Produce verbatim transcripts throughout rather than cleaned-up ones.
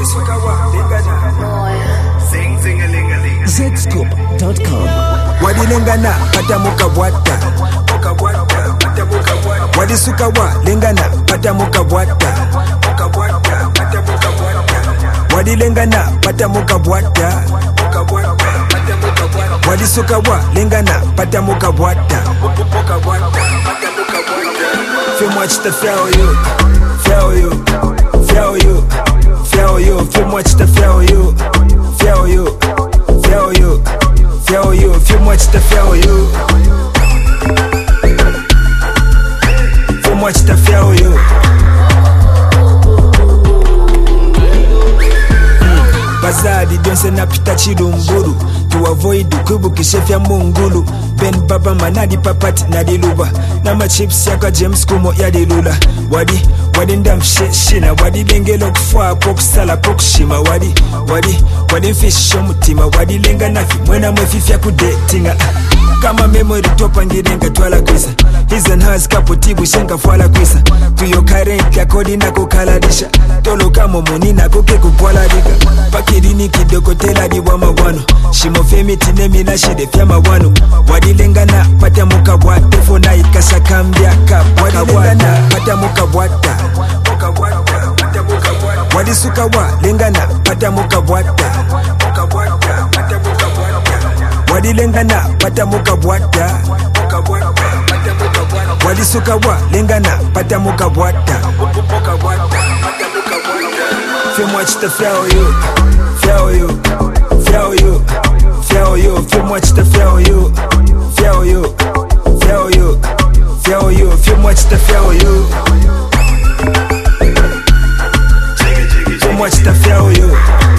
zscoop dot com. Wadilengana patamuka bwata Wadisuka wa lengana patamuka bwata Wadilengana patamuka bwata Wadisuka wa lengana patamuka bwata. Feel much to fail you, fail you, fail you, fail you. Feel much to fail you, fail you, fail you, fail you. Feel much to fail you, feel much to fail you. Bazadi donse na pita chilumburu to avoid kubukishe vya mungulu. Ben baba manadi papati nadiluba na machips yaka James Kumo yadilula. Wadi wadi ndamshe shina wadi lengelo kufua pokusala pokushima. Wadi wadi wadi mfisho mutima wadi lenga nafi mwena mwefifya kudetinga. Kama memory topa ngirenga twala kwisa his and hers kapotibu shenga fwala kwisa. Tuyo current ya kodi na kukaladisha tolo kamo moni na kuke kupwala diga. Pakirini kidoko tela di wama wano shimo femi tinemi na shide fyama wano. Wadilengana patamuka wate fona ikasa kambia kap. Wadilengana patamuka wata Wadisuka wa lengana patamuka wata Wadilengana patamuka bwata Wadisuka wa lengana patamuka bwata. Feel much to fail you, fail you, fail you, fail you. Feel much to fail you, fail you, fail you, fail you. Feel much to fail you, feel much to fail you.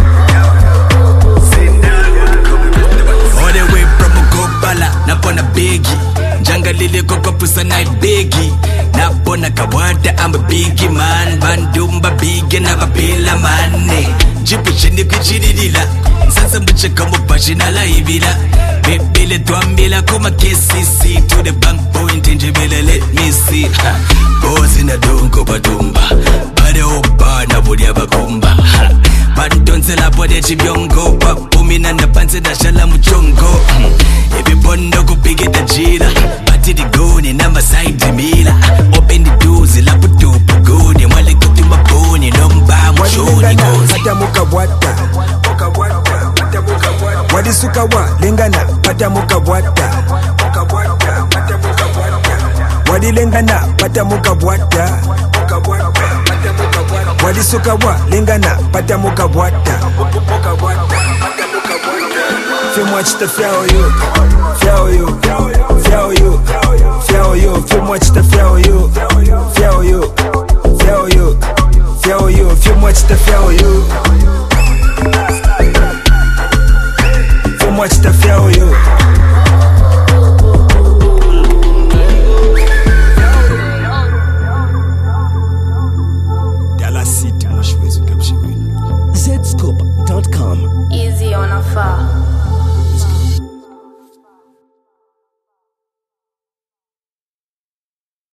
Napona biggie Janga lili koko pusa na biggie Napona kawada I'm a biggie man Bandumba biggie na babila mane Jipu chini kuchididila Sasa mbuche kama bashi na laibila Bebele tuambila kuma K C C To the bank point njibile let me see. Bozi na dungo badumba Bade oba na budia bakumba Bandonse la bode chibyongo Papumina na panse na shala mchongo. Every bondo go big at the jila Pati di goni na masaidi mila. Open the doors la putu pagoni Mwale kuti maboni Nomba mchoni gozi patamuka bwata Wadisuka wa lengana patamuka bwata Wadilengana patamuka bwata Wadisuka wa lengana patamuka bwata. Feel much to fail you, fail you, fail you, fail you. Feel much to fail you, fail you, fail you, fail you. Feel much to fail you, feel much to fail you. zscoop dot com. Easy on a far.